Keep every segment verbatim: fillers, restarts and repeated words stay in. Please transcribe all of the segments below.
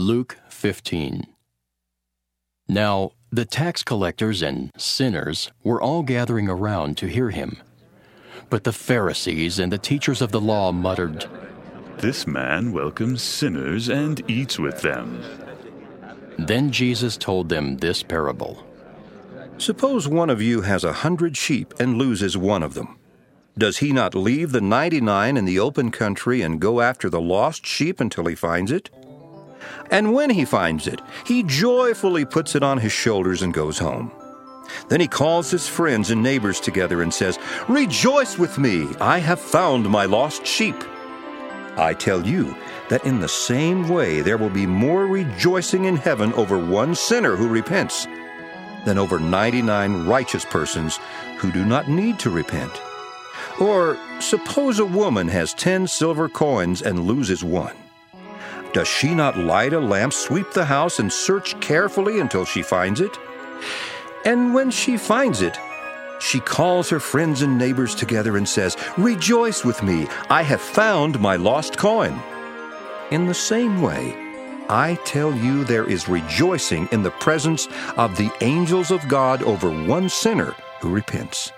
Luke fifteen. Now the tax collectors and sinners were all gathering around to hear him. But the Pharisees and the teachers of the law muttered, "This man welcomes sinners and eats with them." Then Jesus told them this parable. Suppose one of you has a hundred sheep and loses one of them. Does he not leave the ninety-nine in the open country and go after the lost sheep until he finds it? And when he finds it, he joyfully puts it on his shoulders and goes home. Then he calls his friends and neighbors together and says, "Rejoice with me, I have found my lost sheep." I tell you that in the same way there will be more rejoicing in heaven over one sinner who repents than over ninety-nine righteous persons who do not need to repent. Or suppose a woman has ten silver coins and loses one. Does she not light a lamp, sweep the house, and search carefully until she finds it? And when she finds it, she calls her friends and neighbors together and says, "Rejoice with me, I have found my lost coin." In the same way, I tell you there is rejoicing in the presence of the angels of God over one sinner who repents.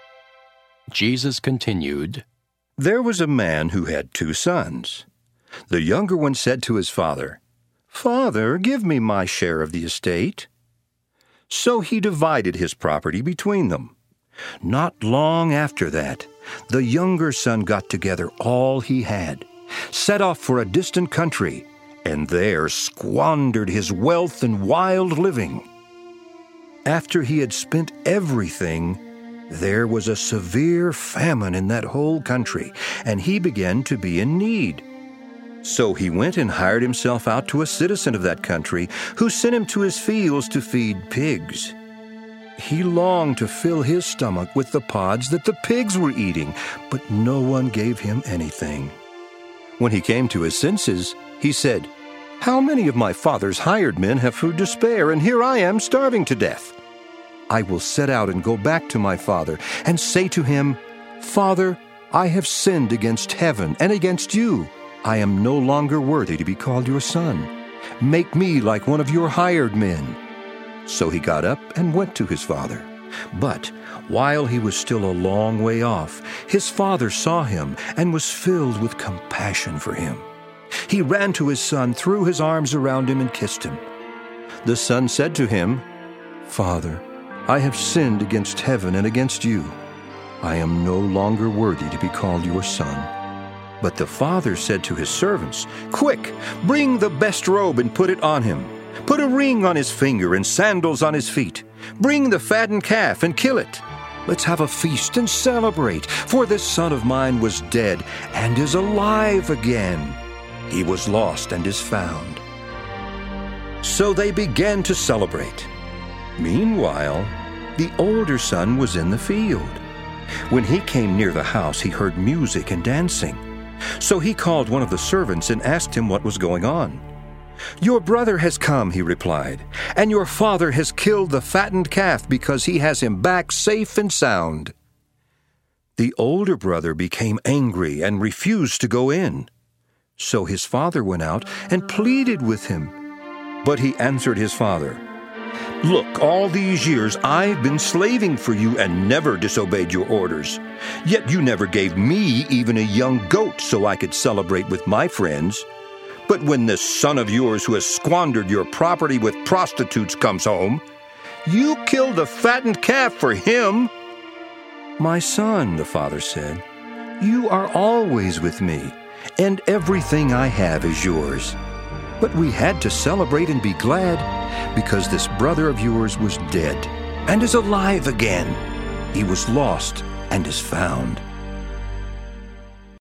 Jesus continued, There was a man who had two sons. The younger one said to his father, "Father, give me my share of the estate." So he divided his property between them. Not long after that, the younger son got together all he had, set off for a distant country, and there squandered his wealth in wild living. After he had spent everything, there was a severe famine in that whole country, and he began to be in need. So he went and hired himself out to a citizen of that country, who sent him to his fields to feed pigs. He longed to fill his stomach with the pods that the pigs were eating, but no one gave him anything. When he came to his senses, he said, "How many of my father's hired men have food to spare, and here I am starving to death? I will set out and go back to my father and say to him, 'Father, I have sinned against heaven and against you. I am no longer worthy to be called your son. Make me like one of your hired men.' So he got up and went to his father. But while he was still a long way off, his father saw him and was filled with compassion for him. He ran to his son, threw his arms around him, and kissed him. The son said to him, 'Father, I have sinned against heaven and against you. I am no longer worthy to be called your son.' But the father said to his servants, 'Quick, bring the best robe and put it on him. Put a ring on his finger and sandals on his feet. Bring the fattened calf and kill it. Let's have a feast and celebrate, for this son of mine was dead and is alive again. He was lost and is found.' So they began to celebrate. Meanwhile, the older son was in the field. When he came near the house, he heard music and dancing. So he called one of the servants and asked him what was going on. 'Your brother has come,' he replied, 'and your father has killed the fattened calf because he has him back safe and sound.' The older brother became angry and refused to go in. So his father went out and pleaded with him. But he answered his father, 'Look, all these years I've been slaving for you and never disobeyed your orders. Yet you never gave me even a young goat so I could celebrate with my friends. But when this son of yours who has squandered your property with prostitutes comes home, you killed the fattened calf for him.' 'My son,' the father said, 'you are always with me, and everything I have is yours. But we had to celebrate and be glad, because this brother of yours was dead and is alive again. He was lost and is found.'